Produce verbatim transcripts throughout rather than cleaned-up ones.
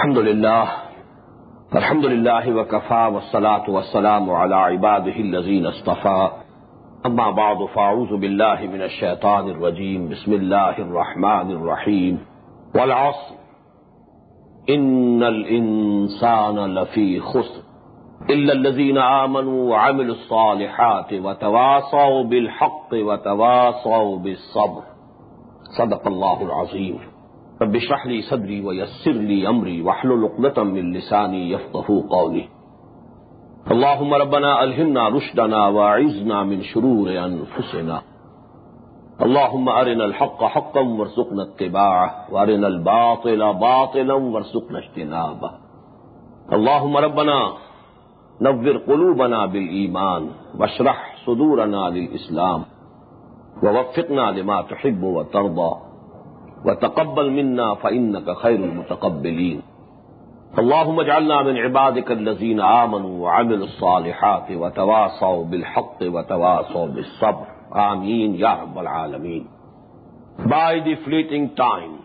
अल्हम्दुलिल्लाह अल्हम्दुलिल्लाहि व कफ़ा वस्सलातु वस्सलामु अला इबादिहिल्लज़ीना इस्तफ़ा अम्मा बअदु फ़अऊज़ु बिल्लाहि मिनश शैतानिर रजीम बिस्मिल्लाहिर रहमानिर रहीम वल अस्र इन्नल इंसाना लफ़ी ख़ुस्र इल्लल्लज़ीना आमनू व अमिलुस सालिहाति व तवासौ बिल हक़्क़ि व तवासौ बिस्सब्र। सदक़ल्लाहुल अज़ीम। रब्बि इश्रह ली सदरी व यस्सिर ली अमरी वहलुल उक़दतम मिन लिसानी यफ़क़हू क़ौली। अल्लाहुम्मा रब्बना अल्हिमना रुश्दना व अइज़ना मिन शुरूरि अनफुसिना। अल्लाहुम्मा अरिनल हक़्क़ हक़्क़न वरज़ुक़ना इत्तिबाअह व अरिनल बातिला बातिलन वरज़ुक़ना इज्तिनाबह। अल्लाहुम्मा रब्बना नव्विर क़ुलूबना बिल ईमान वश्रह सुदूरना लिल इस्लाम व वफ़्फ़िक़ना लिमा तुहिब्बु व तर्दा व तक़ब्बल मिन्ना फ़इन्नका खैरुल मुतक़ब्बिलीन। अल्लाहुम्मा इजअलना मिन इबादिकल्लज़ीना आमनू व अमिलुस सालिहाति व तवासौ बिल हक़्क़ि व तवासौ बिस्सब्र। आमीन या रब्बल आलमीन। By the fleeting time,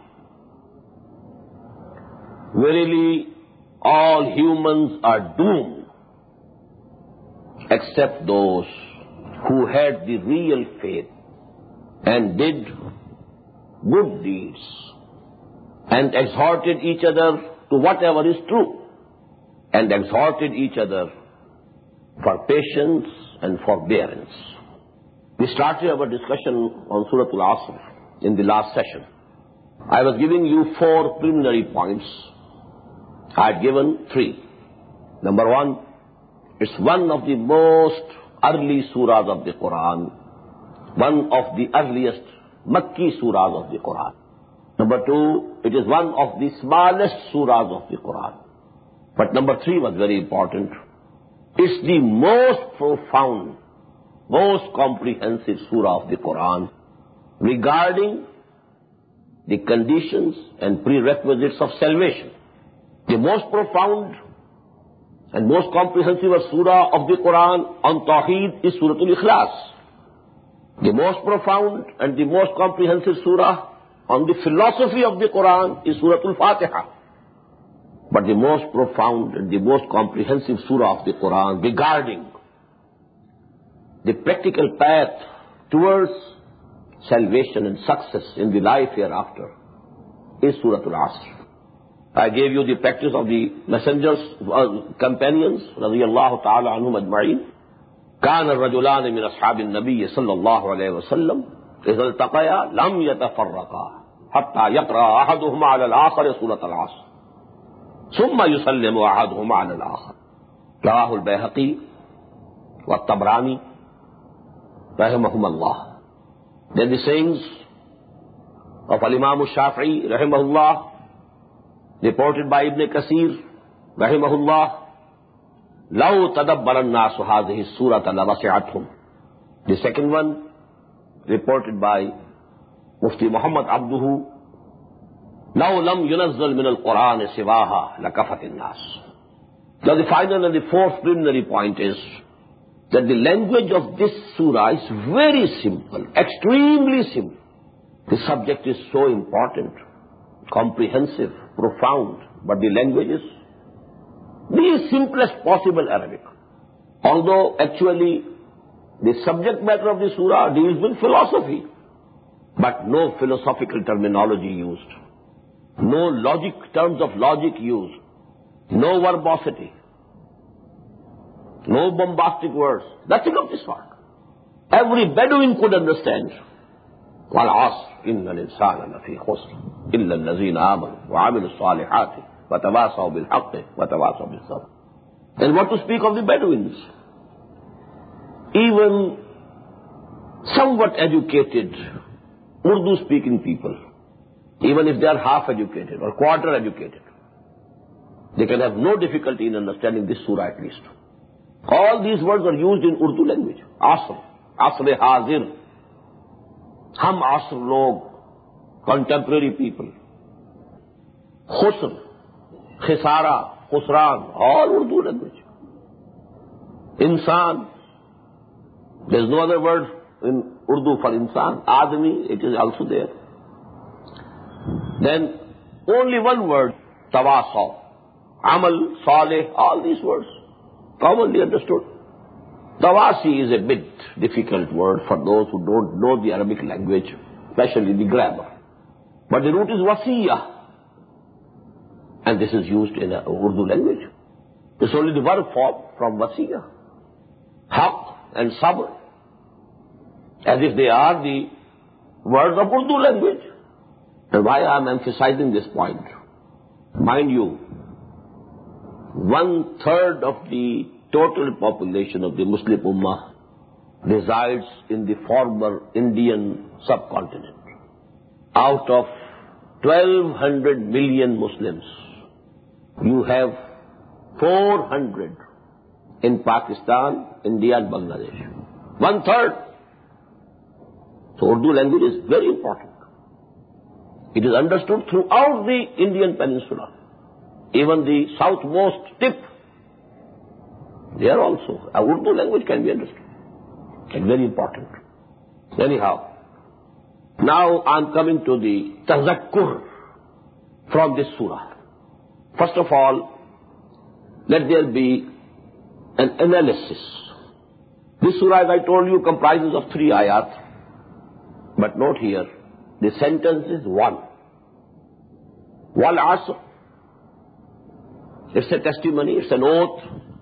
verily all humans are doomed except those who had the real faith and did good deeds and exhorted each other to whatever is true and exhorted each other for patience and forbearance. We started our discussion on Surah Al-Asr in the last session. I was giving you four preliminary points. I had given three. Number one, it's one of the most early surahs of the Quran, one of the earliest Makki surahs of the Quran. Number two, it is one of the smallest surahs of the Quran. But number three was very important. It's the most profound, most comprehensive surah of the Quran regarding the conditions and prerequisites of salvation. The most profound and most comprehensive surah of the Quran on Tawheed is Surah Al-Ikhlas. The most profound and the most comprehensive surah on the philosophy of the Quran is Surah Al-Fatiha. But the most profound and the most comprehensive surah of the Quran regarding the practical path towards salvation and success in the life hereafter is Surah Al-Asr. I gave you the practice of the messengers, uh, companions, radiyallahu ta'ala anhum ajma'in. كان الرجلان من أصحاب النبي صلى الله عليه وسلم إذا التقيا لم يتفرقا حتى يقرأ أحدهما على الآخر سورة العصر ثم يسلم أحدهما على الآخر. رواه البيهقي والطبراني رحمهم الله. Then the sayings of Al-Imam al-Shafi'i rahimahullah, reported by Ibn Kathir rahimahullah, لو تدبر الناس هذه السورة لوسعتهم. The second one, reported by Mufti Muhammad Abduhu, لو لم ينزل من القرآن سواها لكفت الناس. Now the final and the fourth preliminary point is that the language of this surah is very simple, extremely simple. The subject is so important, comprehensive, profound, but the language is the simplest possible Arabic. Although actually the subject matter of the surah deals with philosophy, but no philosophical terminology used, no logic, terms of logic used, no verbosity, no bombastic words, nothing of this sort. Every Bedouin could understand. وَالْعَصْرِ إِنَّ الْإِنسَانَ لَفِي خُسْرٍ إِلَّا الَّذِينَ آمَنُوا وَعَمِلُوا الصَّالِحَاتِ وَتَوَاصَوْا بِالْحَقِّ وَتَوَاصَوْا بِالصَّبْرِ. And what to speak of the Bedouins? Even somewhat educated Urdu-speaking people, even if they are half-educated or quarter-educated, they can have no difficulty in understanding this surah at least. All these words are used in Urdu language. Asr, Asr Hazir, Hum Asr Log, contemporary people. Khusr, Khisara, Khusran, all Urdu language. Insan, there is no other word in Urdu for insan. Admi, it is also there. Then only one word, tawasaw. Amal, Saleh, all these words, commonly understood. Tawasi is a bit difficult word for those who don't know the Arabic language, especially the grammar. But the root is wasiyah. And this is used in the Urdu language. It's only the verb form from wasiyah. Haq and sabr. As if they are the words of Urdu language. And why I am emphasizing this point? Mind you, one third of the total population of the Muslim Ummah resides in the former Indian subcontinent. Out of twelve hundred million Muslims, you have four hundred in Pakistan, India and Bangladesh. One third. So Urdu language is very important. It is understood throughout the Indian peninsula. Even the southmost tip, there also, a Urdu language can be understood. It's very important. Anyhow, now I'm coming to the tazakkur from this surah. First of all, let there be an analysis. This surah, as I told you, comprises of three ayat. But note here, the sentence is one. Wal asr. It's a testimony, it's an oath.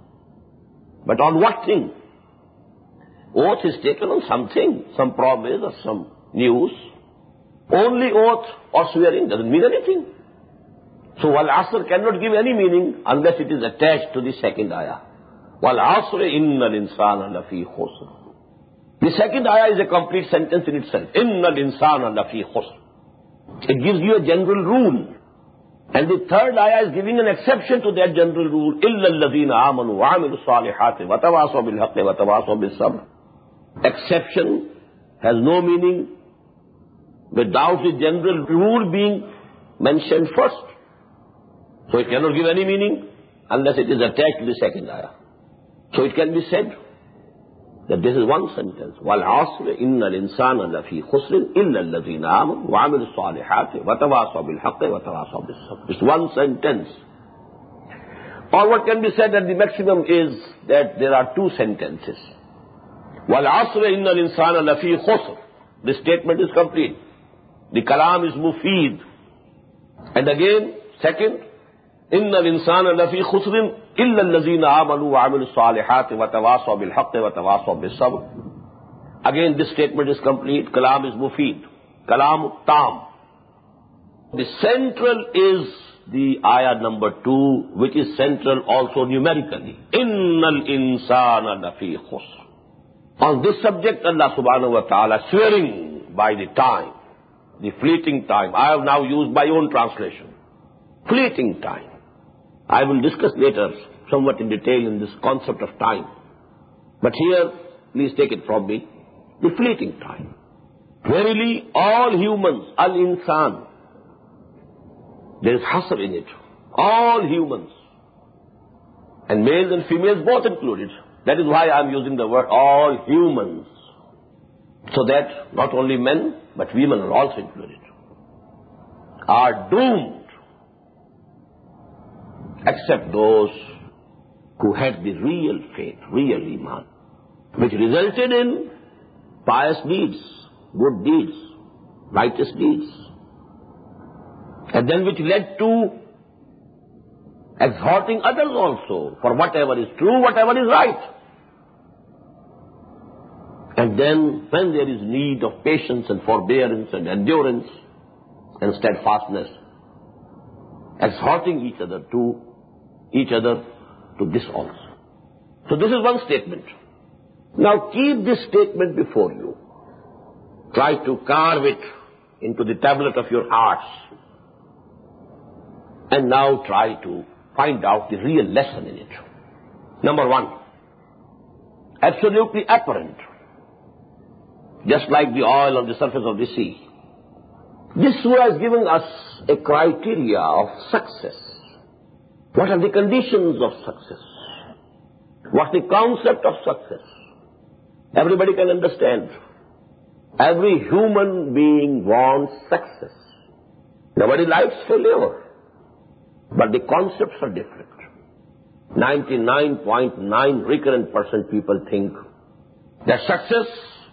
But on what thing? Oath is taken on something, some promise or some news. Only oath or swearing doesn't mean anything. So wal asr cannot give any meaning unless it is attached to the second ayah. Wal asr innal insana lafi khusr. The second ayah is a complete sentence in itself. Innal insana lafi khusr. It gives you a general rule. And the third ayah is giving an exception to that general rule. Illa alladhina amanu wa amilu salihati wa tawasaw bil haqqi wa tawasaw bis sabr. Exception has no meaning without the general rule being mentioned first. So it cannot give any meaning unless it is attached to the second ayah. So it can be said that this is one sentence. Wal asr innal insana lafi khusr illa alladhina amanu wa amilu salihati wa tawasaw bil haqqi wa tawasaw bis sabr. It's one sentence. Or what can be said at the maximum is that there are two sentences. Wal asr innal insana lafi khusr. The statement is complete. The kalam is mufid. And again, second, innal insana lafi khusr illa allazina amanu wa amilu salihati wa tawasaw bil haqqi wa tawasaw bis sabr. Again, this statement is complete. Kalam is mufid. Kalam tam. The central is the ayah number two, which is central also numerically. Innal insana lafi khusr. On this subject, Allah subhanahu wa ta'ala swearing by the time, the fleeting time. I have now used my own translation. Fleeting time. I will discuss later somewhat in detail in this concept of time. But here, please take it from me, the fleeting time. Verily, all humans, al-insan, there is hasr in it. All humans, and males and females both included. That is why I am using the word all humans. So that not only men, but women are also included, are doomed, except those who had the real faith, real iman, which resulted in pious deeds, good deeds, righteous deeds, and then which led to exhorting others also for whatever is true, whatever is right. And then when there is need of patience and forbearance and endurance and steadfastness, exhorting each other to each other to this also. So this is one statement. Now keep this statement before you. Try to carve it into the tablet of your hearts. And now try to find out the real lesson in it. Number one, absolutely apparent, just like the oil on the surface of the sea. This surah has given us a criteria of success. What are the conditions of success? What's the concept of success? Everybody can understand. Every human being wants success. Nobody likes failure. But the concepts are different. ninety-nine point nine recurrent percent people think that success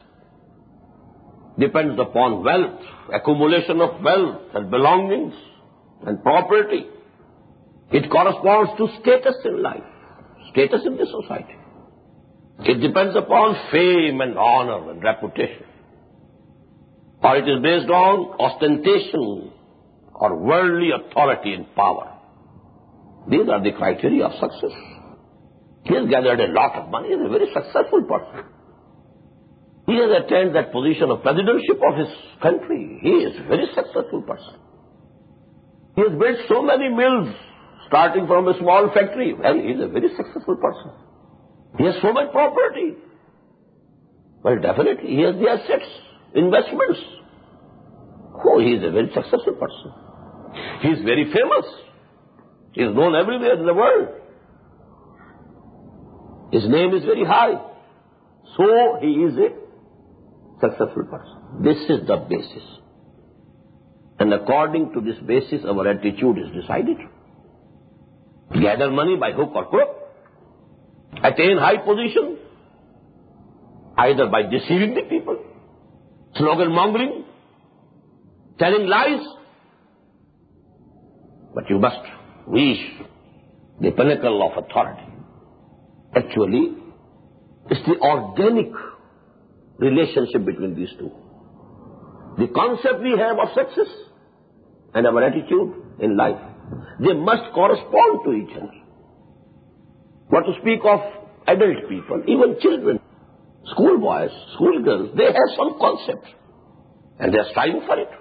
depends upon wealth, accumulation of wealth and belongings and property. It corresponds to status in life, status in the society. It depends upon fame and honor and reputation. Or it is based on ostentation or worldly authority and power. These are the criteria of success. He has gathered a lot of money. He is a very successful person. He has attained that position of presidentship of his country. He is a very successful person. He has built so many mills, starting from a small factory. Well, he is a very successful person. He has so much property. Well, definitely, he has the assets, investments. Oh, he is a very successful person. He is very famous. He is known everywhere in the world. His name is very high. So, he is a successful person. This is the basis. And according to this basis, our attitude is decided. Gather money by hook or crook. Attain high position, either by deceiving the people, slogan mongering, telling lies. But you must reach the pinnacle of authority. Actually, it's the organic relationship between these two. The concept we have of success and our attitude in life, they must correspond to each other. What to speak of adult people, even children, schoolboys, schoolgirls, they have some concept and they are striving for it.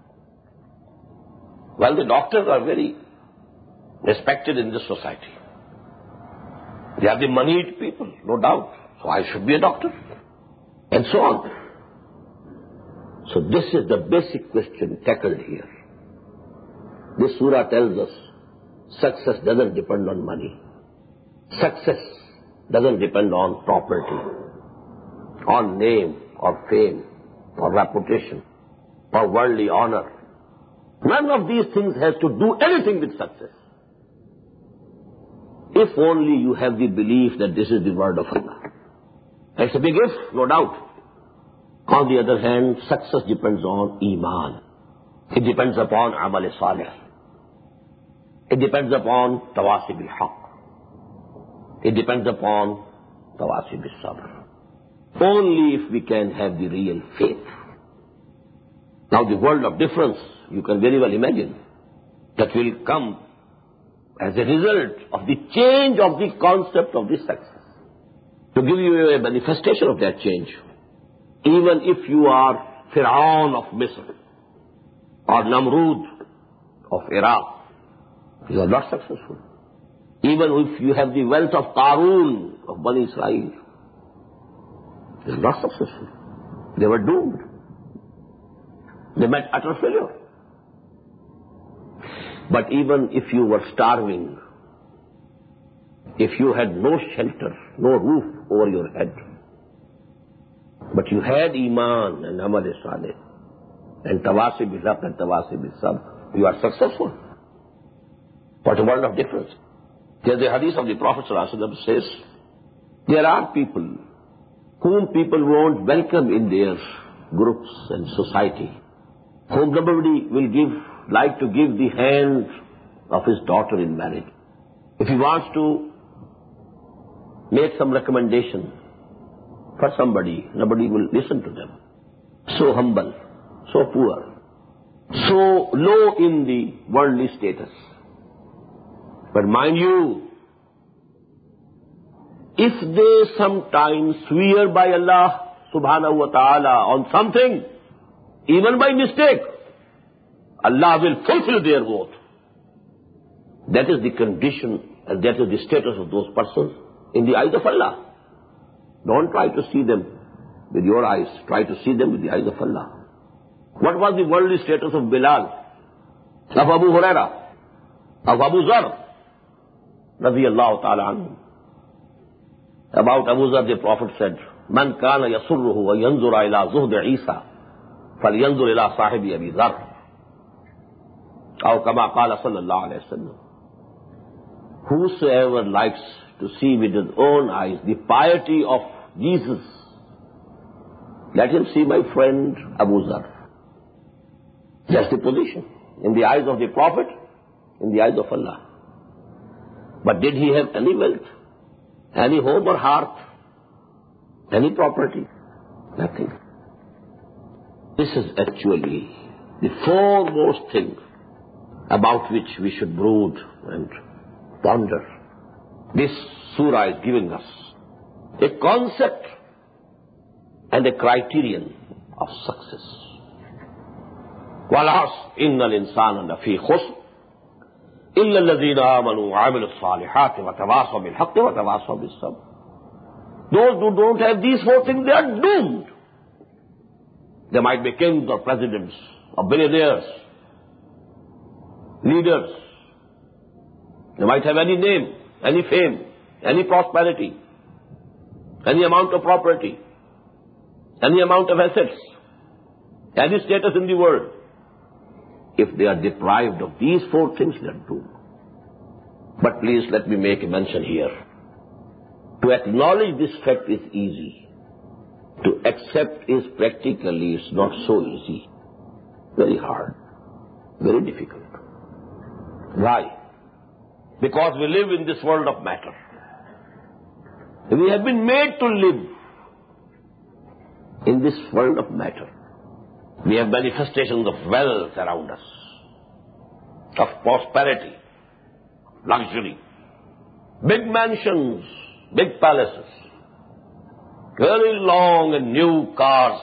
Well, the doctors are very respected in this society. They are the moneyed people, no doubt. So I should be a doctor. And so on. So this is the basic question tackled here. This surah tells us success doesn't depend on money. Success doesn't depend on property, on name or fame or reputation or worldly honor. None of these things has to do anything with success. If only you have the belief that this is the word of Allah. It's a big if, no doubt. On the other hand, success depends on Iman. It depends upon Amal Salih. It depends upon Tawasi bil Haqq. It depends upon Tawasi bil Sabr. Only if we can have the real faith. Now the world of difference, you can very well imagine, that will come as a result of the change of the concept of this success. To give you a manifestation of that change, even if you are Fir'aun of Misr or Namrud of Iraq, you are not successful. Even if you have the wealth of Qarun of Bani Israel, you are not successful. They were doomed. They met utter failure. But even if you were starving, if you had no shelter, no roof over your head, but you had Iman and Amal Salih and Tawasi bil Haqq and Tawasi bil Sabr, you are successful. What a world of difference. There's the hadith of the Prophet ﷺ says, there are people whom people won't welcome in their groups and society, whom nobody will give, like to give the hand of his daughter in marriage. If he wants to make some recommendation for somebody, nobody will listen to them. So humble, so poor, so low in the worldly status. But mind you, if they sometimes swear by Allah subhanahu wa ta'ala on something, even by mistake, Allah will fulfill their vote. That is the condition and that is the status of those persons in the eyes of Allah. Don't try to see them with your eyes. Try to see them with the eyes of Allah. What was the worldly status of Bilal, of Abu Huraira, of Abu Zar, radiyallahu ta'ala anhu? About Abu Zar, the Prophet said, Man kana yasurruhu wa yanzura ila zuhd Isa, fal yanzur ila sahibi Abi Zar. Aw kama qala sallallahu alayhi wa sallam. whosoever likes to see with his own eyes the piety of Jesus, let him see my friend Abu Zar. That's the position in the eyes of the Prophet, in the eyes of Allah. But did he have any wealth, any home or hearth, any property? Nothing. This is actually the foremost thing about which we should brood and ponder. This surah is giving us a concept and a criterion of success. وَالْعَصْرِ إِنَّ الْإِنسَانَ لَفِي خُسْرٍ إِلَّا الَّذِينَ آمَنُوا وَعَمِلُوا الصَّالِحَاتِ وَتَوَاصَوْا بِالْحَقِّ وَتَوَاصَوْا بِالصَّبْرِ. Those who don't have these four things, they are doomed. They might be kings or presidents or billionaires, leaders. They might have any name, any fame, any prosperity, any amount of property, any amount of assets, any status in the world. If they are deprived of these four things, they are doomed. But please let me make a mention here. To acknowledge this fact is easy. To accept is practically is not so easy. Very hard. Very difficult. Why? Because we live in this world of matter. We have been made to live in this world of matter. We have manifestations of wealth around us, of prosperity, luxury, big mansions, big palaces, very long and new cars,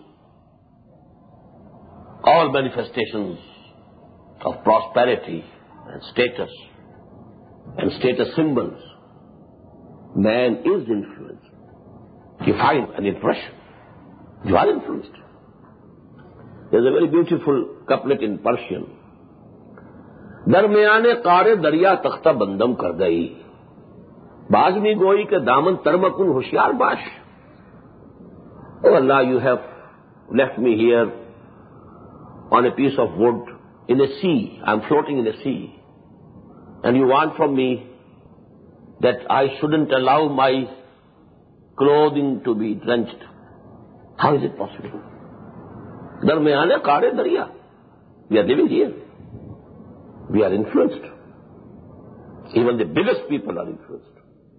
all manifestations of prosperity and status and status symbols. Man is influenced. You find an impression. You are influenced. There's a very beautiful couplet in Persian. दरमियाने कारे दरिया तख्ता बंदम कर गई, बाज़मी गोई के दामन तरमकुन होशियार बाश. Oh Allah, you have left me here on a piece of wood in a sea. I'm floating in a sea. And you want from me that I shouldn't allow my clothing to be drenched. How is it possible? Darmiyane Kare Darya. We are living here. We are influenced. Even the biggest people are influenced.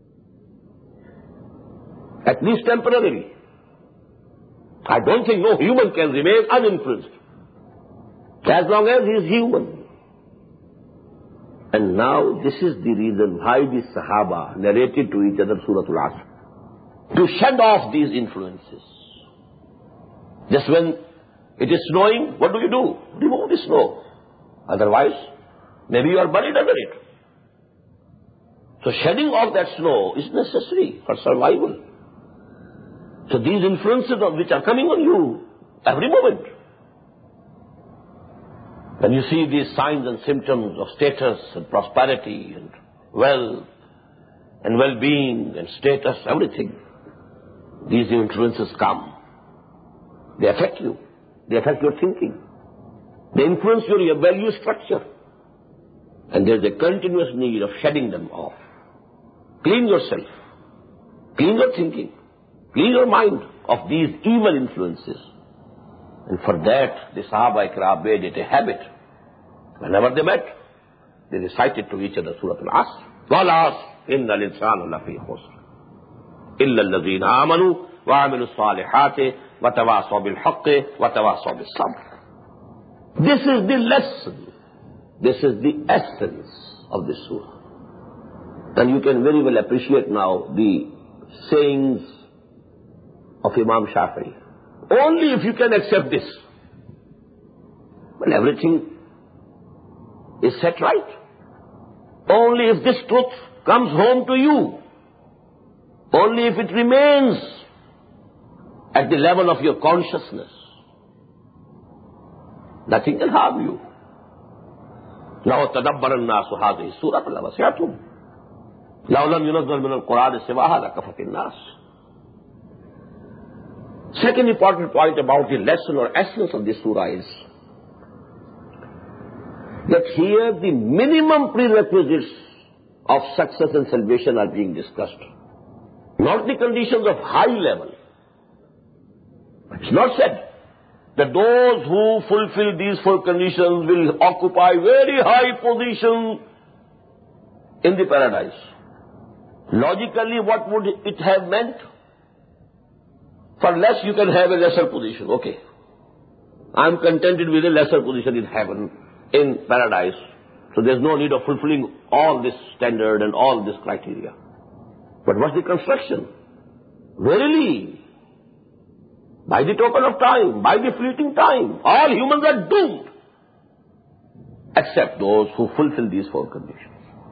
At least temporarily. I don't think no human can remain uninfluenced as long as he is human. And now this is the reason why the Sahaba narrated to each other Surah Al-Asr. To shed off these influences. Just when it is snowing, what do you do? Remove the snow. Otherwise, maybe you are buried under it. So shedding off that snow is necessary for survival. So these influences which are coming on you every moment. When you see these signs and symptoms of status and prosperity and wealth and well-being and status, everything, these influences come. They affect you. They affect your thinking. They influence your value structure. And there's a continuous need of shedding them off. Clean yourself. Clean your thinking. Clean your mind of these evil influences. And for that, the Sahaba Ikram made it a habit. Whenever they met, they recited to each other Surah Al-Asr. وَالْعَصْرِ إِنَّ الْإِنسَانَ لَفِي خُسْرٍ إِلَّا الَّذِينَ آمَنُوا وَعَمِلُوا الصَّالِحَاتِ وَتَوَاصَوْا بِالْحَقِّ وَتَوَاصَوْا بِالصَّبْرِ. This is the lesson. This is the essence of this surah. And you can very well appreciate now the sayings of Imam Shafi'i. Only if you can accept this, well, everything is set right. Only if this truth comes home to you. Only if it remains at the level of your consciousness. Nothing can harm you. لو تدبر الناس هذه السورة لوسعتهم لو لم ينزل من القرآن سواها لكفت الناس. Second important point about the lesson or essence of this surah is that here the minimum prerequisites of success and salvation are being discussed. Not the conditions of high level. It's not said that those who fulfill these four conditions will occupy very high position in the paradise. Logically, what would it have meant? For less you can have a lesser position. Okay. I am contented with a lesser position in heaven, in paradise. So there's no need of fulfilling all this standard and all this criteria. But what's the construction? Verily, by the token of time, by the fleeting time, all humans are doomed, except those who fulfill these four conditions.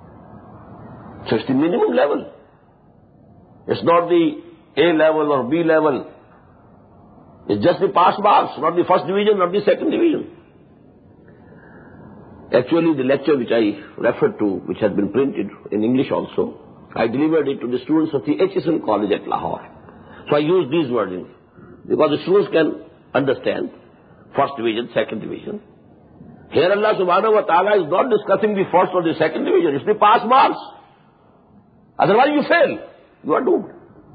So it's the minimum level. It's not the A level or B level. It's just the pass marks, not the first division, not the second division. Actually, the lecture which I referred to, which has been printed in English also, I delivered it to the students of the H S N College at Lahore. So I used these wordings, because the students can understand first division, second division. Here Allah subhanahu wa ta'ala is not discussing the first or the second division, it's the pass marks. Otherwise you fail, you are doomed.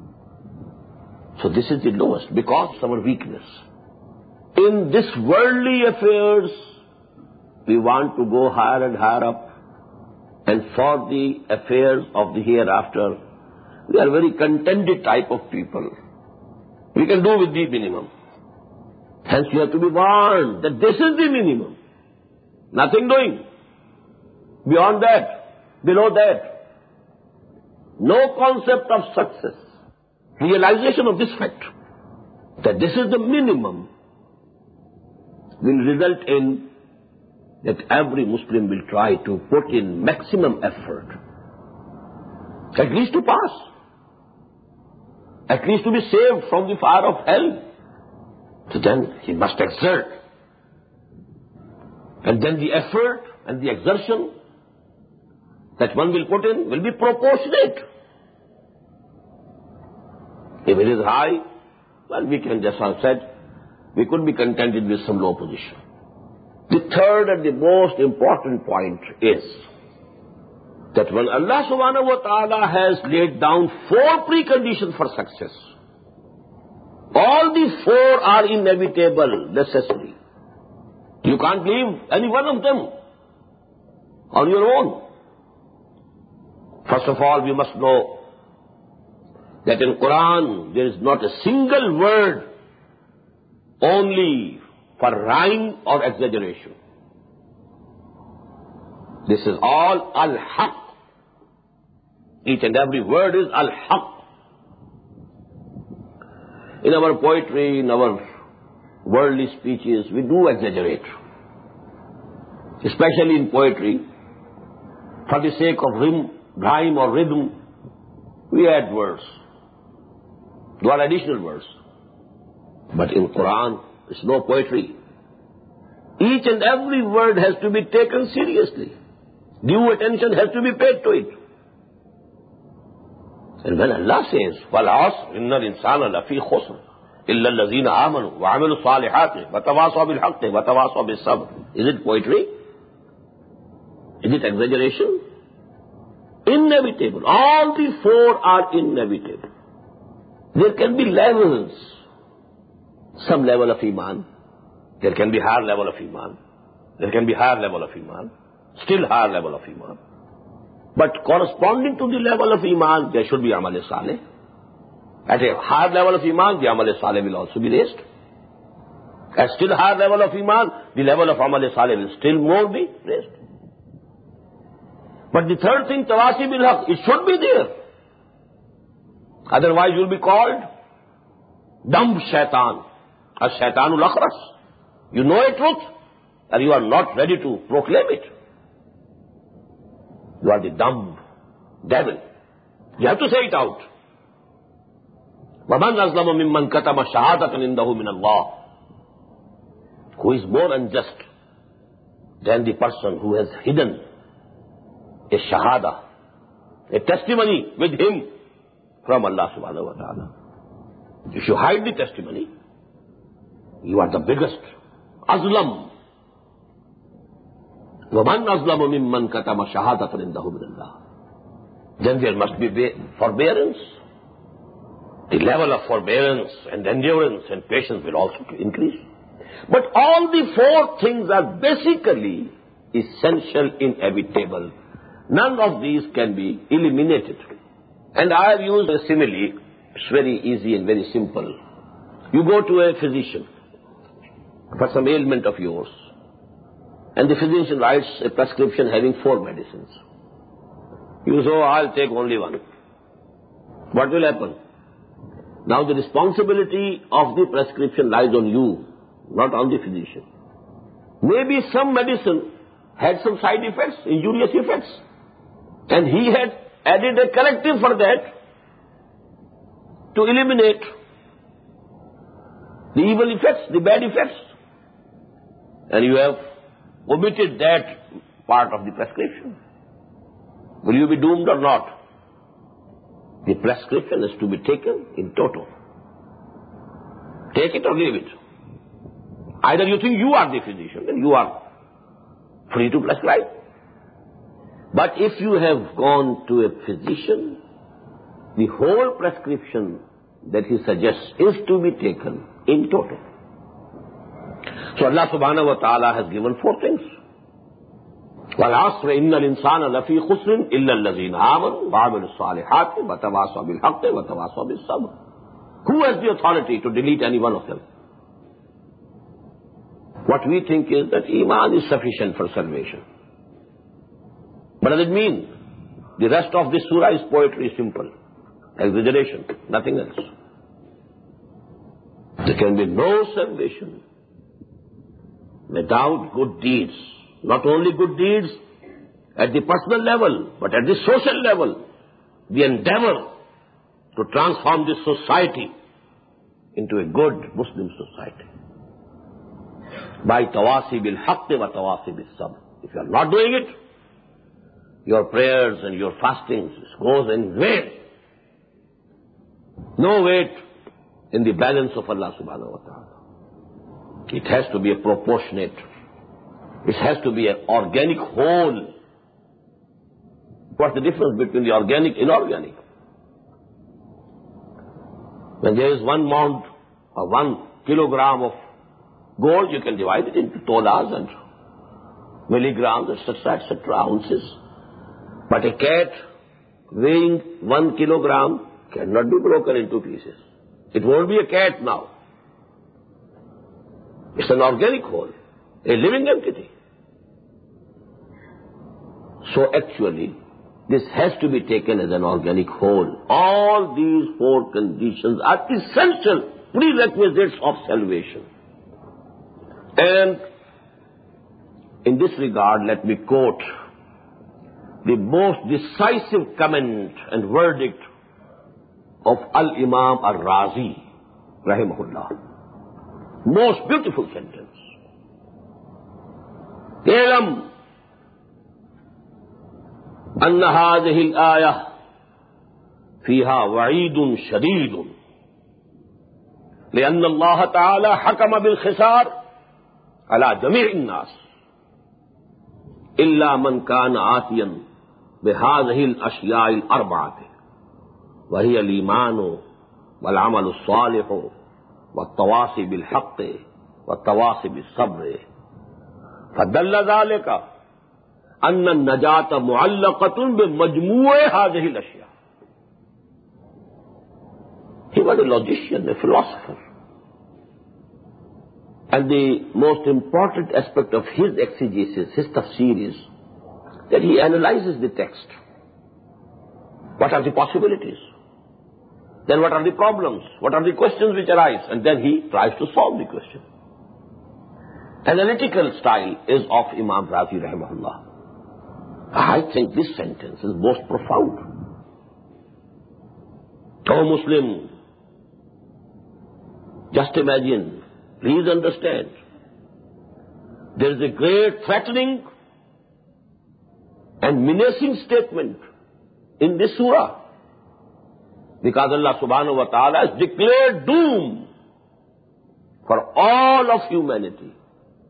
So this is the lowest, because of our weakness. In this worldly affairs, we want to go higher and higher up. And for the affairs of the hereafter, we are very contented type of people. We can do with the minimum. Hence you have to be warned that this is the minimum. Nothing doing. Beyond that, below that. No concept of success. Realization of this fact, that this is the minimum, will result in that every Muslim will try to put in maximum effort, at least to pass, at least to be saved from the fire of hell. So then he must exert. And then the effort and the exertion that one will put in will be proportionate. If it is high, well, we can, just as I said, we could be contented with some low position. The third and the most important point is that when Allah subhanahu wa ta'ala has laid down four preconditions for success, all these four are inevitable, necessary. You can't leave any one of them on your own. First of all, we must know that in Quran there is not a single word only for rhyme or exaggeration. This is all al-haq. Each and every word is al-haq. In our poetry, in our worldly speeches, we do exaggerate. Especially in poetry, for the sake of rhyme, rhyme or rhythm, we add words. There are additional words. But in Quran, there's no poetry. Each and every word has to be taken seriously. Due attention has to be paid to it. And when Allah says, وَالْعَصْرِ إِنَّ الْإِنسَانَ لَفِي خُسْرٍ إِلَّا الَّذِينَ آمَنُوا وَعَمِلُوا الصَّالِحَاتِ وَتَوَاصَوْا بِالْحَقِّ وَتَوَاصَوْا بِالصَّبْرِ. Is it poetry? Is it exaggeration? Inevitable. All the four are inevitable. There can be levels. Some level of Iman. There can be higher level of Iman. There can be higher level of Iman. Still higher level of Iman. But corresponding to the level of Iman, there should be Amal Saleh. At a higher level of Iman, the Amal Saleh will also be raised. At still higher level of Iman, the level of Amal Saleh will still more be raised. But the third thing, Tawasi bil Haq, it should be there. Otherwise you will be called dumb shaitan, a shaitanul akhras. You know a truth, and you are not ready to proclaim it. You are the dumb devil. You have to say it out. وَمَنْ أَظْلَمُ مِمَّنْ كَتَمَ شَهَادَةً عِنْدَهُ مِنَ اللَّهِ. Who is more unjust than the person who has hidden a shahada, a testimony with him from Allah subhanahu wa ta'ala. If you hide the testimony, you are the biggest azlam. وَمَنْ أَظْلَمُ مِمَّنْ كَتَمَ شَهَادَةً عِنْدَهُ مِنَ اللَّهِ. then there must be forbearance. The level of forbearance and endurance and patience will also increase. But all the four things are basically essential, inevitable. None of these can be eliminated. And I have used a simile. It's very easy and very simple. You go to a physician for some ailment of yours, and the physician writes a prescription having four medicines. You say, oh, I'll take only one. What will happen? Now the responsibility of the prescription lies on you, not on the physician. Maybe some medicine had some side effects, injurious effects, and he had added a corrective for that to eliminate the evil effects, the bad effects. And you have omitted that part of the prescription. Will you be doomed or not? The prescription is to be taken in toto. Take it or leave it. Either you think you are the physician, then you are free to prescribe. But if you have gone to a physician, the whole prescription that he suggests is to be taken in toto. So Allah subhanahu wa ta'ala has given four things. وَالْعَصْرِ إِنَّ الْإِنسَانَ لَفِي خُسْرٍ إِلَّا الَّذِينَ آمَنُوا وَعَمِلُوا الصَّالِحَاتِ وَتَوَاصَوْا بِالْحَقِّ وَتَوَاصَوْا بِالصَّبْرِ. Who has the authority to delete any one of them? What we think is that Iman is sufficient for salvation. What does it mean? The rest of this surah is poetry, simple. Exaggeration, nothing else. There can be no salvation without good deeds. Not only good deeds at the personal level, but at the social level. The endeavor to transform this society into a good Muslim society. By tawasi bil haqqi wa tawasi bil sabr. If you are not doing it, your prayers and your fastings goes in vain. No weight in the balance of Allah subhanahu wa ta'ala. It has to be a proportionate. It has to be an organic whole. What's the difference between the organic and inorganic? When there is one mound or one kilogram of gold, you can divide it into tolas and milligrams, et cetera, et cetera, ounces. But a cat weighing one kilogram cannot be broken into pieces. It won't be a cat now. It's an organic whole, a living entity. So actually, this has to be taken as an organic whole. All these four conditions are essential prerequisites of salvation. And in this regard, let me quote the most decisive comment and verdict of Al-Imam Al-Razi, rahimahullah. Most beautiful sentence. اعلم أن هذه الآية فيها وعيد شديد لأن الله تعالى حكم بالخسار على جميع الناس إلا من كان آتيا بهذه الأشياء الأربعة وهي الإيمان والعمل الصالح والتواصي بالحق والتواصي بالصبر فدل ذلك أن النجاة معلقة بمجموع هذه الأشياء. He was a logician, a philosopher. And the most important aspect of his exegesis, his tafsir is that he analyzes the text. What are the possibilities? Then what are the problems? What are the questions which arise? And then he tries to solve the question. Analytical style is of Imam Razi rahimahullah. I think this sentence is most profound. O Muslim, just imagine, please understand, there is a great threatening and menacing statement in this surah. Because Allah subhanahu wa ta'ala has declared doom for all of humanity,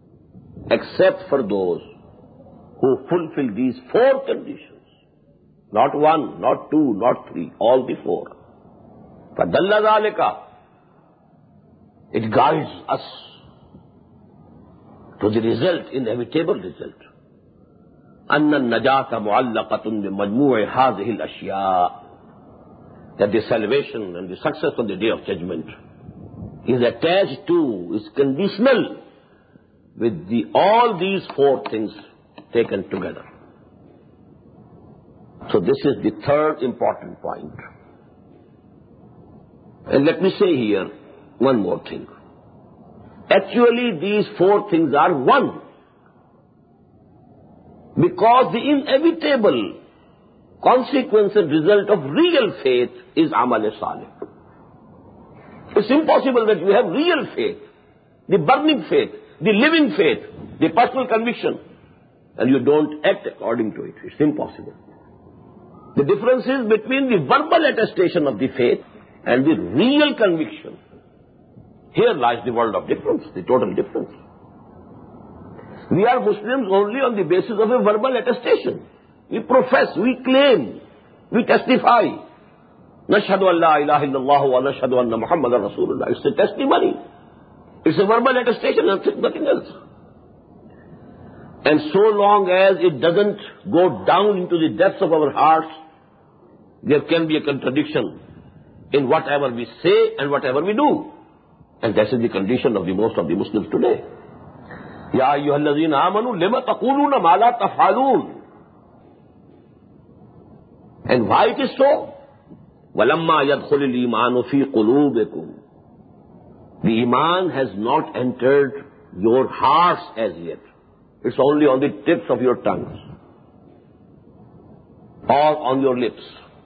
except for those who fulfill these four conditions. Not one, not two, not three, all the four. فَدَلَّ ذَلِكَ, it guides us to the result, inevitable result. أَنَّ النَّجَاةَ مُعَلَّقَةٌ بِمَجْمُوعِ هَذِهِ الْأَشْيَاءِ, that the salvation and the success on the Day of Judgment is attached to, is conditional with the, all these four things taken together. So this is the third important point. And let me say here one more thing. Actually, these four things are one, because the inevitable consequence and result of real faith is amal-e-salih. It's impossible that you have real faith, the burning faith, the living faith, the personal conviction, and you don't act according to it. It's impossible. The difference is between the verbal attestation of the faith and the real conviction. Here lies the world of difference, the total difference. We are Muslims only on the basis of a verbal attestation. We profess, we claim, we testify. Nashhadu an la ilaha illallah wa nashhadu anna Muhammadan Rasulullah. It's a testimony. It's a verbal attestation, nothing else. And so long as it doesn't go down into the depths of our hearts, there can be a contradiction in whatever we say and whatever we do. And that is the condition of the most of the Muslims today. Ya ayyuhallazina amanu lima taquluna ma la taf'alun. And why it is so? Walamma yadkhulul imanu fi qulubikum. The iman has not entered your hearts as yet. It's only on the tips of your tongues or on your lips.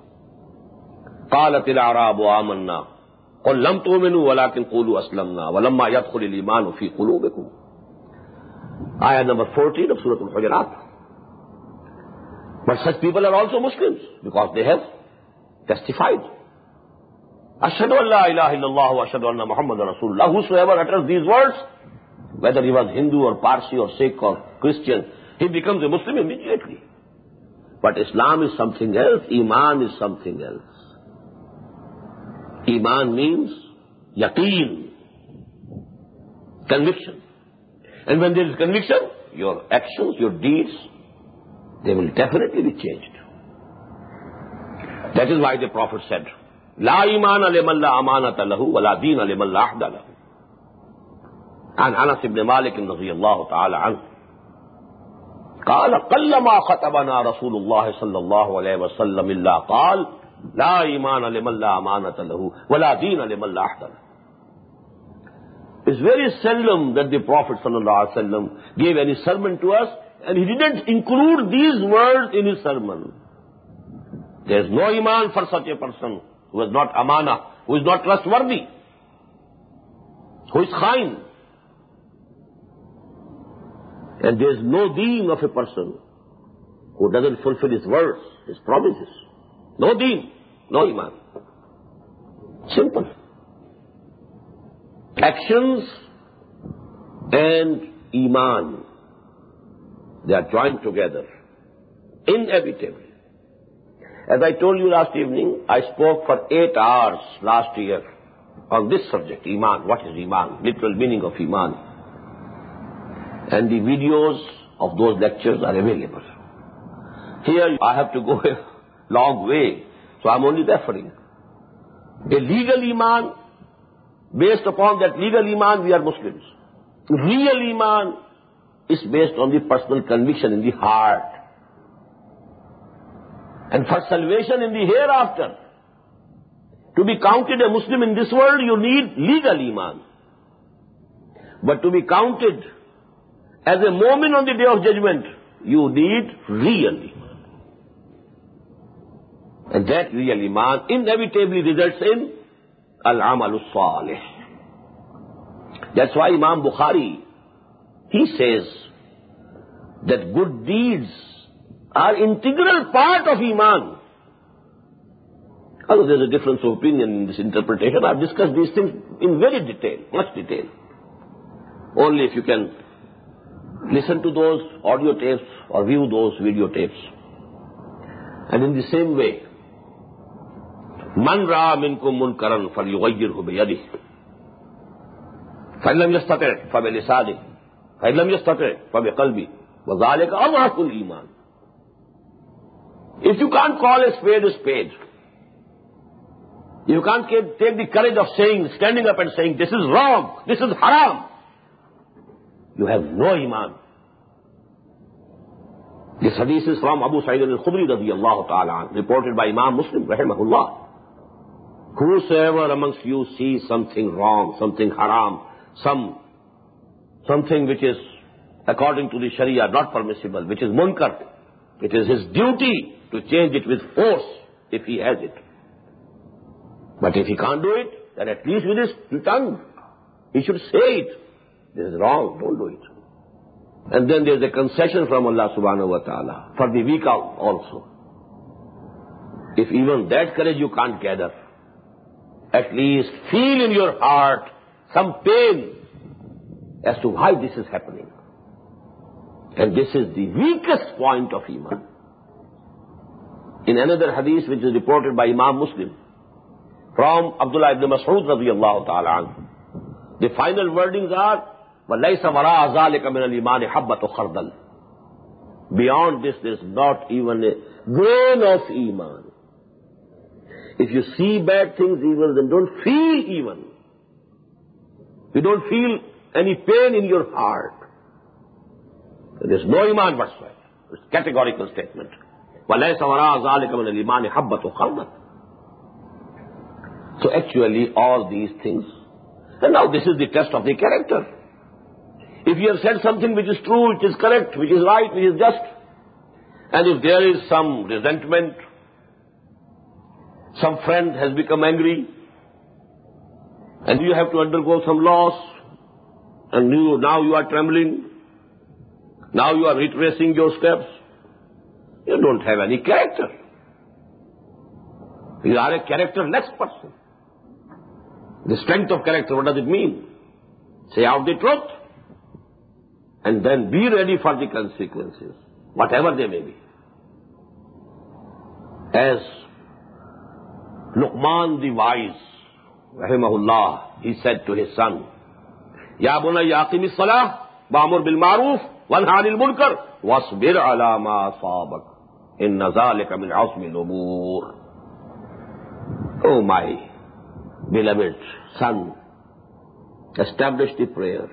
قالت الأعراب آمنا قل لم تؤمنوا ولكن قولوا أسلمنا ولما يدخل الإيمان في قلوبكم. Ayah number fourteen of Surah Al-Hujurat. But such people are also Muslims because they have testified. Ashhadu an la ilaha illallah wa ashhadu anna Muhammadan Rasulullah. Whosoever utters these words, whether he was Hindu or Parsi or Sikh or Christian, he becomes a Muslim immediately. But Islam is something else, Iman is something else. Iman means yaqeen, conviction. And when there is conviction, your actions, your deeds, they will definitely be changed. That is why the Prophet said, La imana liman la amanata lahu wa la deena liman la ahda lahu. And Anas ibn Malik radiyallahu ta'ala anhu قال قلما خطبنا رسول الله صلى الله عليه وسلم إلا قال لا إيمان لمن لا أمانة له ولا دين لمن لا عهد له. It's very seldom that the Prophet sallallahu alaihi wasallam gave any sermon to us and he didn't include these words in his sermon. There is no iman for such a person who is not amana, who is not trustworthy, who is khain. And there is no deen of a person who doesn't fulfill his words, his promises. No deen, no iman. Simple. Actions and iman, they are joined together, inevitably. As I told you last evening, I spoke for eight hours last year on this subject, iman. What is iman? Literal meaning of iman. And the videos of those lectures are available. Here I have to go a long way, so I'm only referring. A legal iman, based upon that legal iman, we are Muslims. Real iman is based on the personal conviction in the heart. And for salvation in the hereafter, to be counted a Muslim in this world, you need legal iman. But to be counted as a mu'min on the Day of Judgment, you need real iman. And that real iman inevitably results in al-amalu salih. That's why Imam Bukhari, he says that good deeds are integral part of iman. Although there's a difference of opinion in this interpretation, I've discussed these things in very detail, much detail. Only if you can listen to those audio tapes or view those video tapes. And in the same way, Man ra'a minkum munkaran falyughayyirhu biyadihi. فَإِنْ لَمْ يَسْتَطِعْ فَبِلِسَانِهِ فَإِنْ لَمْ يَسْتَطِعْ فَبِقَلْبِهِ وَذَلِكَ أَضْعَفُ الْإِيمَانِ. If you can't call a spade a spade, you can't take the courage of saying, standing up and saying, this is wrong, this is haram, you have no iman. This hadith is from Abu Sa'id al-Khudri radiyallahu ta'ala, reported by Imam Muslim, rahimahullah. Whosoever amongst you sees something wrong, something haram, some, something which is according to the Sharia not permissible, which is munkar, it is his duty to change it with force if he has it. But if he can't do it, then at least with his tongue, he should say it. This is wrong, don't do it. And then there's a concession from Allah subhanahu wa ta'ala for the weak also. If even that courage you can't gather, at least feel in your heart some pain as to why this is happening. And this is the weakest point of Iman. In another hadith which is reported by Imam Muslim, from Abdullah ibn Mas'ud radiyallahu ta'ala anhu, the final wordings are, وَلَيْسَ وَرَاءَ ذَلِكَ مِنَ الْإِيمَانِ حَبَّةُ خَرْدَلٍ. Beyond this, there is not even a grain of Iman. If you see bad things even, then don't feel even. You don't feel any pain in your heart. There is no Iman whatsoever. It's a categorical statement. وَلَيْسَ وَرَاءَ ذَلِكَ مِنَ الْإِيمَانِ حَبَّةُ خَرْدَلٍ. So actually all these things, and now this is the test of the character. If you have said something which is true, which is correct, which is right, which is just, and if there is some resentment, some friend has become angry, and you have to undergo some loss, and you, now you are trembling, now you are retracing your steps, you don't have any character. You are a characterless person. The strength of character, what does it mean? Say out the truth, and then be ready for the consequences, whatever they may be. As Luqman the wise, rahimahullah, he said to his son, Ya bunayya aqimi salah, wa'mur bil ma'ruf, wanha 'anil munkar, wasbir 'ala ma asabak, inna zalika min 'azmi al-umur. Oh my beloved son, establish the prayer.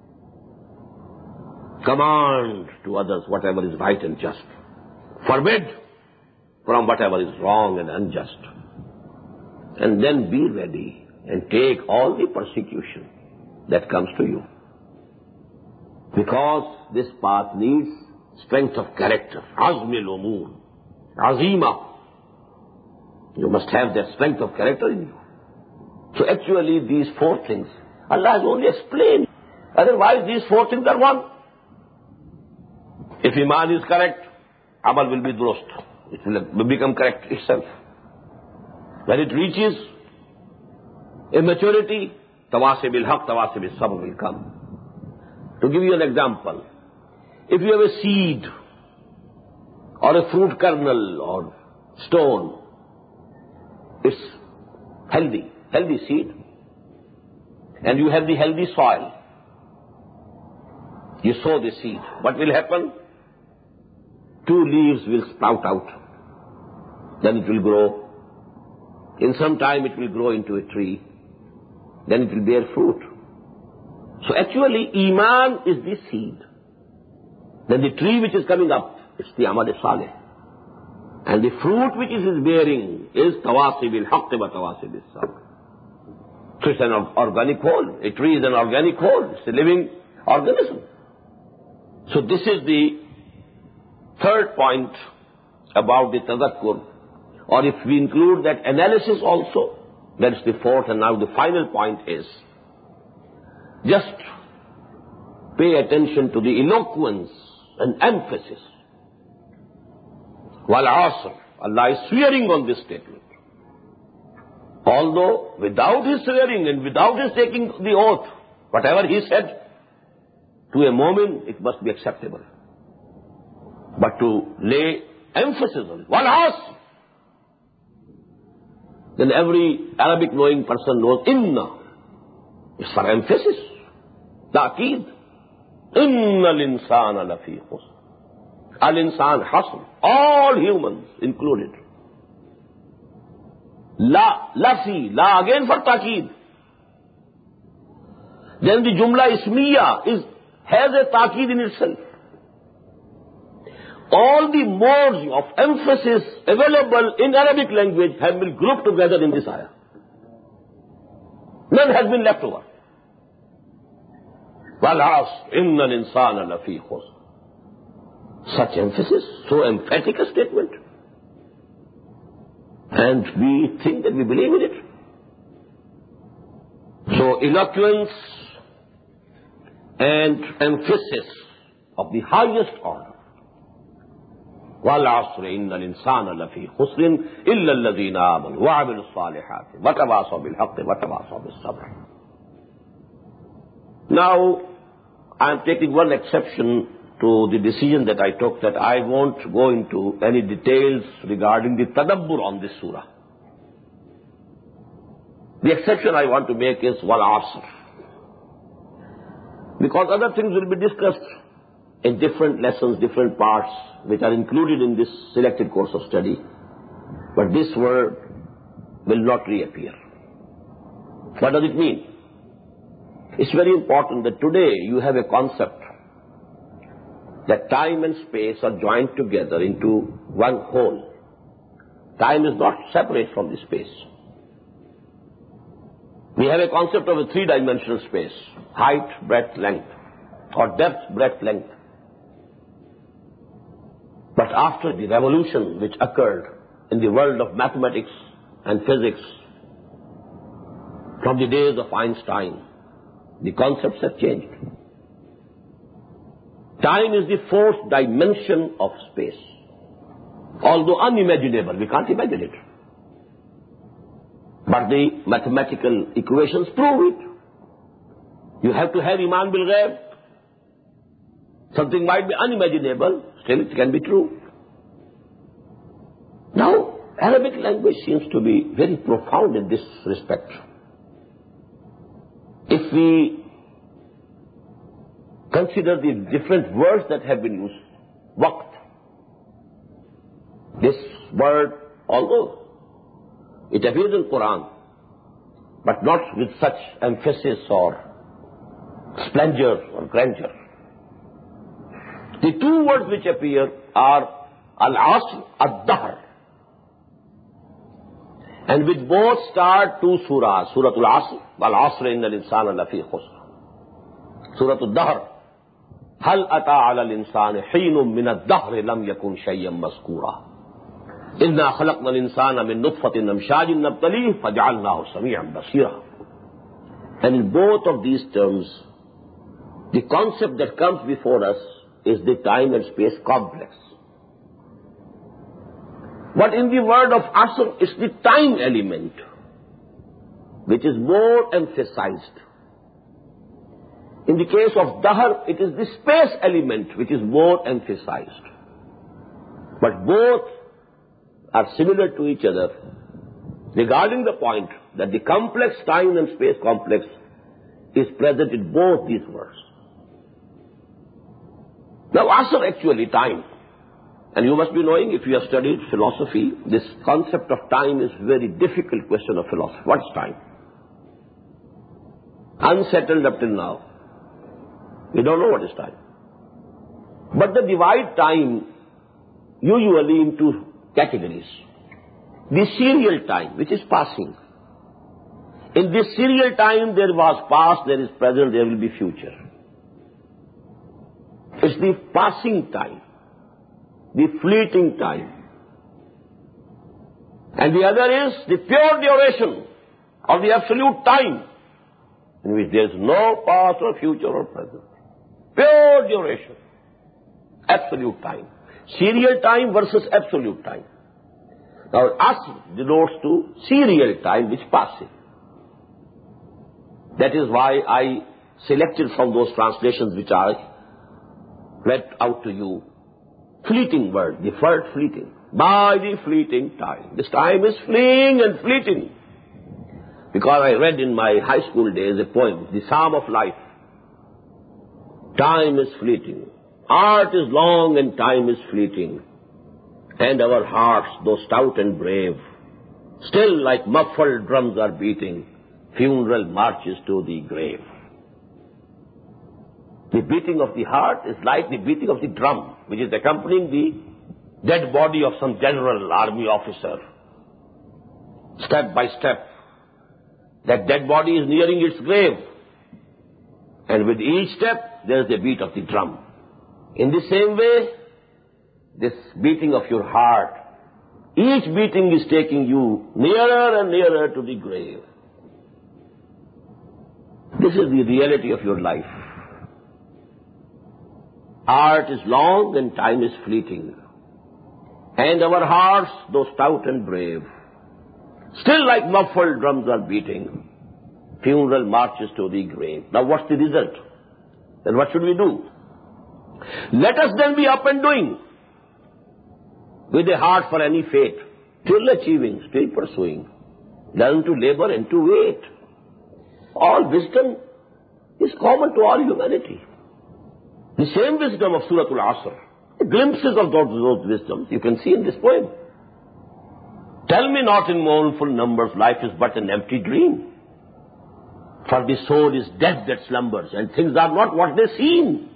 Command to others whatever is right and just. Forbid from whatever is wrong and unjust. And then be ready and take all the persecution that comes to you. Because this path needs strength of character. Azmil umur. Azima. You must have that strength of character in you. So actually these four things, Allah has only explained. Otherwise these four things are one. If Iman is correct, Amal will be durust. It will become correct itself. When it reaches a maturity, Tawasi bil haq, Tawasi bil sabr will come. To give you an example, if you have a seed, or a fruit kernel, or stone, it's healthy, healthy seed, and you have the healthy soil. You sow the seed. What will happen? Two leaves will sprout out. Then it will grow. In some time it will grow into a tree. Then it will bear fruit. So actually Iman is the seed. Then the tree which is coming up, it's the Amal Saleh. And the fruit which it is bearing is Tawasi bil haqq wa Tawasi bil sabr. So it's an organic whole. A tree is an organic whole. It's a living organism. So this is the third point about the tadakkur. Or if we include that analysis also, that's the fourth, and now the final point is, just pay attention to the eloquence and emphasis. Wal asr, Allah is swearing on this statement. Although without his swearing and without his taking the oath, whatever he said, to a moment it must be acceptable. But to lay emphasis on it. Wal asr. Then every Arabic knowing person knows inna is for emphasis. Ta'keed. Inna al-insana lafi khusr. Al-insan hasr. All humans included. La, lafi, la again for ta'keed. Then the jumla ismiya is, has a ta'keed in itself. All the modes of emphasis available in Arabic language have been grouped together in this ayah. None has been left over. Wal asr, innal insana lafi khusr. Such emphasis, so emphatic a statement. And we think that we believe in it. So eloquence and emphasis of the highest order. وَالْعَصْرِ إِنَّ الْإِنسَانَ لَفِي خُسْرٍ إِلَّا الَّذِينَ آمَنُوا وَعَمِلُوا الصَّالِحَاتِ وَتَوَاصَوْا بِالْحَقِّ وَتَوَاصَوْا بِالصَّبْرِ. Now, I am taking one exception to the decision that I took, that I won't go into any details regarding the tadabbur on this surah. The exception I want to make is wal asr, because other things will be discussed in different lessons, different parts, which are included in this selected course of study. But this word will not reappear. What does it mean? It's very important that today you have a concept that time and space are joined together into one whole. Time is not separate from the space. We have a concept of a three-dimensional space: height, breadth, length, or depth, breadth, length. But after the revolution which occurred in the world of mathematics and physics, from the days of Einstein, the concepts have changed. Time is the fourth dimension of space. Although unimaginable, we can't imagine it. But the mathematical equations prove it. You have to have iman bil ghaib. Something might be unimaginable, still it can be true. Now, Arabic language seems to be very profound in this respect. If we consider the different words that have been used, waqt, this word, although it appears in Quran, but not with such emphasis or splendor or grandeur. The two words which appear are al-asr, ad-dahr. And with both start two surahs, Suratul Asr, wal-asr innal insana lafi khusr. Suratul Dahr, hal ata ala al-insani hinum min ad-dahri lam yakun shay'an mazkura. Inna khalaqna al-insana min nutfatin amshajin nabtalih faj'alnahu sami'an basira. And in both of these terms, the concept that comes before us is the time and space complex. But in the word of asr, it's the time element which is more emphasized. In the case of dahr, it is the space element which is more emphasized. But both are similar to each other regarding the point that the complex time and space complex is present in both these words. Now, asr actually time. And you must be knowing, if you have studied philosophy, this concept of time is a very difficult question of philosophy. What's time? Unsettled up till now. We don't know what is time. But they divide time usually into categories. The serial time, which is passing. In this serial time, there was past, there is present, there will be future. It's the passing time, the fleeting time. And the other is the pure duration of the absolute time, in which there is no past or future or present. Pure duration, absolute time. Serial time versus absolute time. Now, asr denotes to serial time, which passes. That is why I selected from those translations which I read out to you fleeting word, the word fleeting. By the fleeting time. This time is fleeing and fleeting. Because I read in my high school days a poem, The Psalm of Life. Time is fleeting. Art is long and time is fleeting. And our hearts, though stout and brave, still like muffled drums are beating funeral marches to the grave. The beating of the heart is like the beating of the drum, which is accompanying the dead body of some general army officer. Step by step, that dead body is nearing its grave. And with each step, there is the beat of the drum. In the same way, this beating of your heart, each beating is taking you nearer and nearer to the grave. This is the reality of your life. Art is long and time is fleeting. And our hearts, though stout and brave, still like muffled drums are beating funeral marches to the grave. Now what's the result? Then what should we do? Let us then be up and doing, with a heart for any fate, still achieving, still pursuing. Learn to labor and to wait. All wisdom is common to all humanity. The same wisdom of Surah Al-Asr, glimpses of those, those wisdoms you can see in this poem. Tell me not in mournful numbers, life is but an empty dream. For the soul is death that slumbers, and things are not what they seem.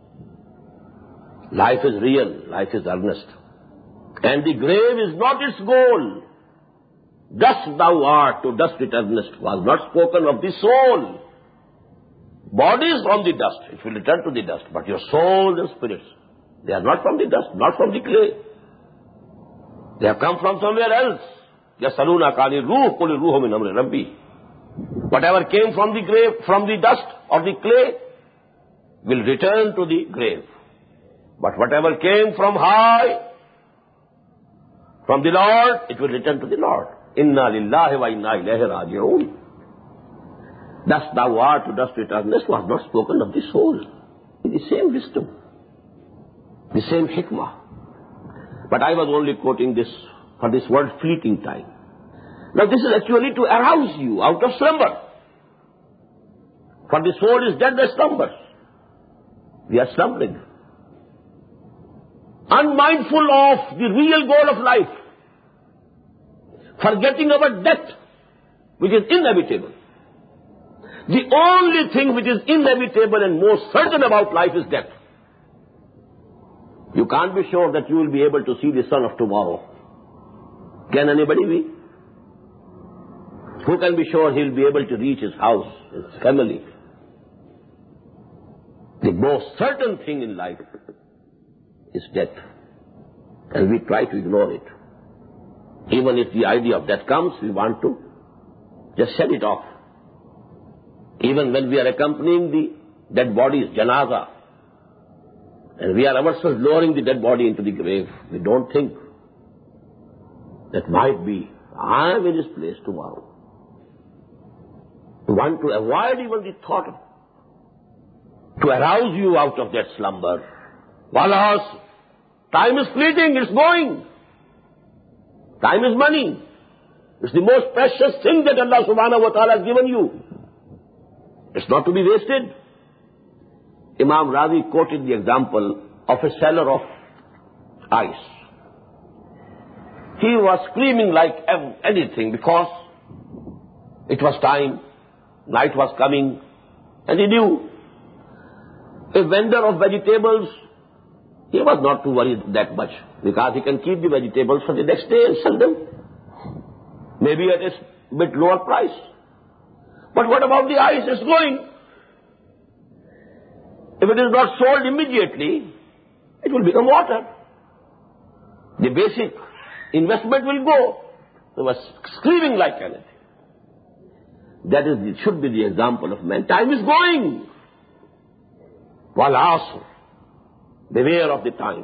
Life is real, life is earnest, and the grave is not its goal. Dust thou art, to dust returnest, was not spoken of the soul. Body is from the dust, it will return to the dust, but your soul and spirits, they are not from the dust, not from the clay. They have come from somewhere else. يَسَأَلُونَكَ عَنِ الرُّوحِ قُلِ الرُّوحُ مِنْ أَمْرِ رَبِّي. Whatever came from the grave, from the dust or the clay, will return to the grave. But whatever came from high, from the Lord, it will return to the Lord. Inna lillahi wa inna ilayhi raji'un. Dust thou art, to dust returnest, was not spoken of the soul. The same wisdom, the same hikmah. But I was only quoting this for this word fleeting time. Now this is actually to arouse you out of slumber. For the soul is dead that slumbers. We are slumbering, unmindful of the real goal of life, forgetting our death, which is inevitable. The only thing which is inevitable and most certain about life is death. You can't be sure that you will be able to see the sun of tomorrow. Can anybody be? Who can be sure he'll be able to reach his house, his family? The most certain thing in life is death. And we try to ignore it. Even if the idea of death comes, we want to just shed it off. Even when we are accompanying the dead body's janaza, and we are ourselves lowering the dead body into the grave, we don't think that might be I am in his place tomorrow. We want to avoid even the thought of, to arouse you out of that slumber. Walas, time is fleeting, it's going. Time is money. It's the most precious thing that Allah subhanahu wa ta'ala has given you. It's not to be wasted. Imam Razi quoted the example of a seller of ice. He was screaming like anything because it was time, night was coming, and he knew a vendor of vegetables, he was not too worried that much because he can keep the vegetables for the next day and sell them, maybe at a bit lower price. But what about the ice? It's going. If it is not sold immediately, it will become water. The basic investment will go. He was screaming like anything. That is, it should be the example of man. Time is going. Walas, beware of the time.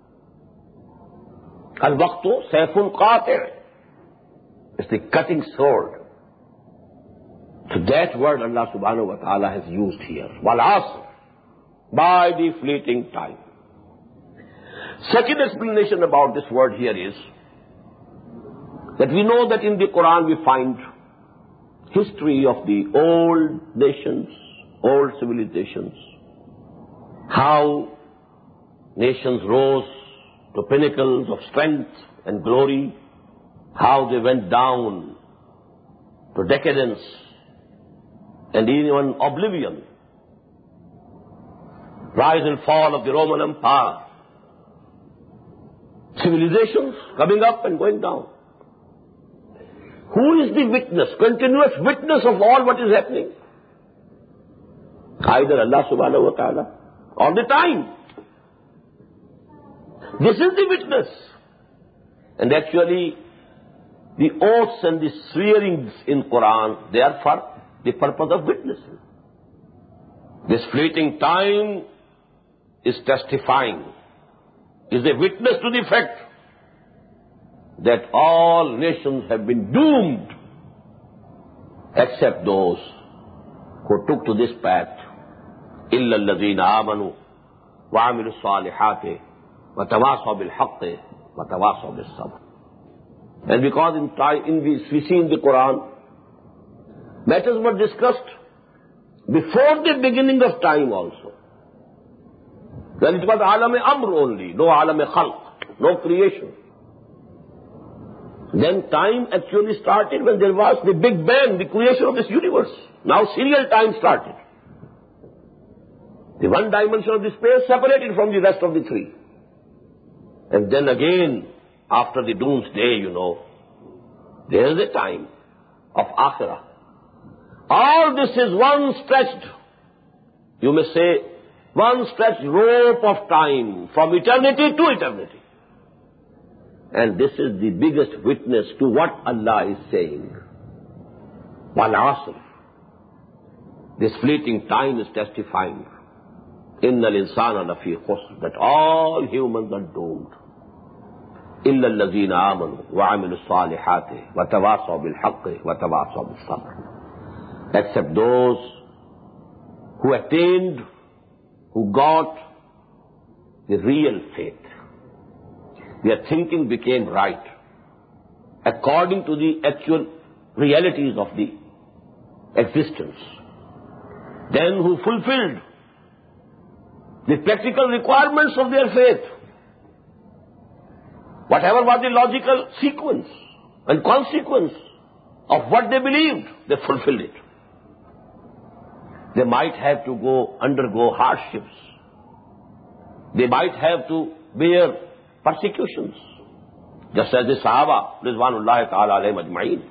Al-waqtu sayfun qati'. It's the cutting sword. So that word Allah subhanahu wa ta'ala has used here. Walas, by the fleeting time. Second explanation about this word here is that we know that in the Quran we find history of the old nations, old civilizations, how nations rose to pinnacles of strength and glory, how they went down to decadence and even oblivion, rise and fall of the Roman Empire, civilizations coming up and going down. Who is the witness, continuous witness of all what is happening? Either Allah subhanahu wa ta'ala, all the time. This is the witness. And actually, the oaths and the swearings in Quran, they are for the purpose of witnessing. This fleeting time is testifying, is a witness to the fact that all nations have been doomed except those who took to this path. إِلَّا الَّذِينَ آمَنُوا وَعَمِلُوا الصَّالِحَاتِ وَتَوَاصَوْا بِالْحَقِّ وَتَوَاصَوْا بِالصَّبْرِ. And because in, time, in this, we see in the Quran, matters were discussed before the beginning of time also. When it was alam amr only, no alam khalq, no creation. Then time actually started when there was the Big Bang, the creation of this universe. Now serial time started. The one dimension of the space separated from the rest of the three. And then again, after the doomsday, you know, there is a time of Akhirah. All this is one stretched, you may say, one stretched rope of time from eternity to eternity. And this is the biggest witness to what Allah is saying. Wal asr. This fleeting time is testifying. Innal insana lafi khusr, that all humans are doomed. إِلَّا الَّذِينَ آمَنُوا وَعَمِلُوا الصَّالِحَاتِ وَتَوَاصَوْا بِالْحَقِّ وَتَوَاصَوْا بِالصَّبْرِ. Except those who attained, who got the real faith. Their thinking became right, according to the actual realities of the existence. Then who fulfilled the practical requirements of their faith. Whatever was the logical sequence and consequence of what they believed, they fulfilled it. They might have to go undergo hardships. They might have to bear persecutions, just as the Sahaba, Ridwanullahi ta'ala alayhim ajma'in.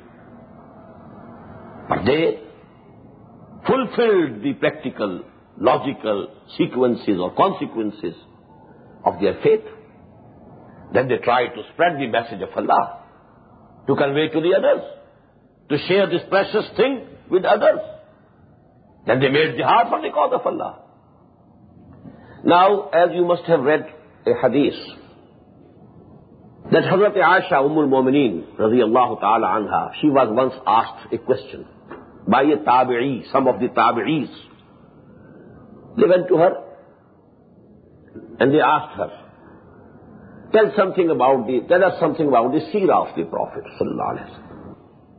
But they fulfilled the practical, logical sequences or consequences of their faith. Then they tried to spread the message of Allah, to convey to the others, to share this precious thing with others. Then they made jihad for the cause of Allah. Now, as you must have read a hadith, that Hazrat Aisha Umm al-Mu'mineen radiyallahu ta'ala anha, she was once asked a question by a tabi'i, some of the tabi'is. They went to her and they asked her, Tell something about the, tell us something about the seerah of the Prophet sallallahu alaihi wasallam.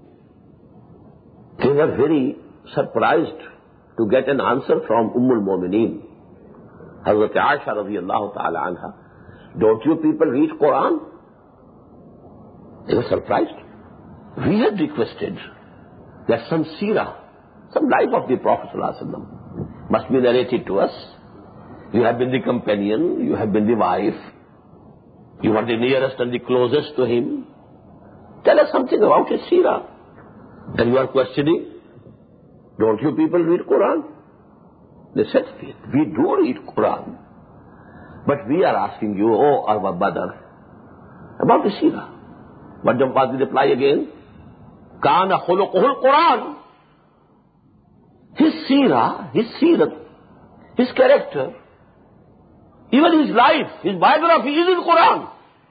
They were very surprised to get an answer from Umm al-Mu'mineen, Hazrat Aisha radiyallahu ta'ala anha. Don't you people read Quran? They were surprised. We had requested that some seerah, some life of the Prophet sallallahu alaihi wasallam must be narrated to us. You have been the companion, you have been the wife, you are the nearest and the closest to him. Tell us something about his seerah. And you are questioning, don't you people read Quran? They said, we do read Quran. But we are asking you, oh our brother, about the seerah. What was the reply again? Kana khuluquhul Quran. His seerah, his seerah, his character, even his life, his biography is in Quran.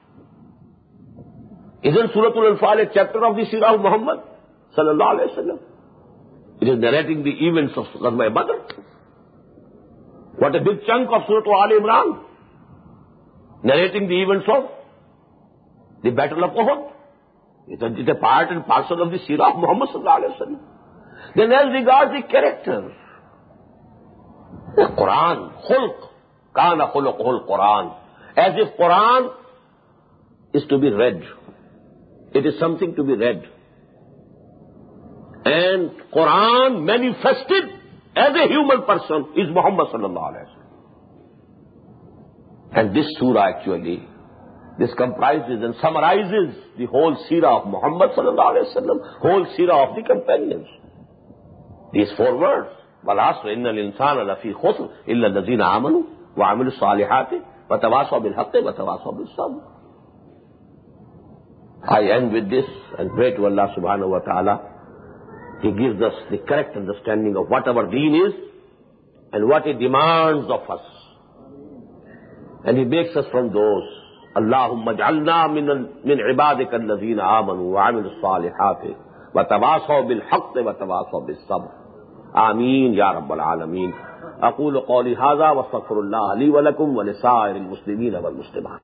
Isn't Surah Al-Anfal a chapter of the seerah of Muhammad sallallahu alayhi wa sallam? It is narrating the events of Ghazwa Badr. What a big chunk of Surah Al Imran. narrating the events of the Battle of Uhud. Isn't it a part and parcel of the seerah of Muhammad sallallahu alaihi wasallam? Then as regards the character, the Quran, khulq, kana khuluqul Quran, as if Quran is to be read. It is something to be read. And Quran manifested as a human person is Muhammad sallallahu alaihi wasallam. And this surah actually, this comprises and summarizes the whole seerah of Muhammad sallallahu alaihi wasallam, whole seerah of the companions. These four words, وَالْعَصْرِ إِنَّ الْإِنسَانَ لَفِي خُسْرٍ إِلَّا الَّذِينَ آمَنُوا وَعَمِلُوا الصَّالِحَاتِ وَتَوَاصَوْا بِالْحَقِّ وَتَوَاصَوْا بِالصَّبْرِ. I end with this and pray to Allah subhanahu wa ta'ala, He gives us the correct understanding of what our deen is and what He demands of us. And He makes us from those. Allahumma ja'alna min ibadika alladhina amanu wa amilu salihati wa tawasaw bil haqqi wa tawasaw bis sabr. Ameen ya rabbal alameen. Aqulu qawli hadha wa astaghfirullah li wa lakum wa li sa'iril muslimeen wal muslimat.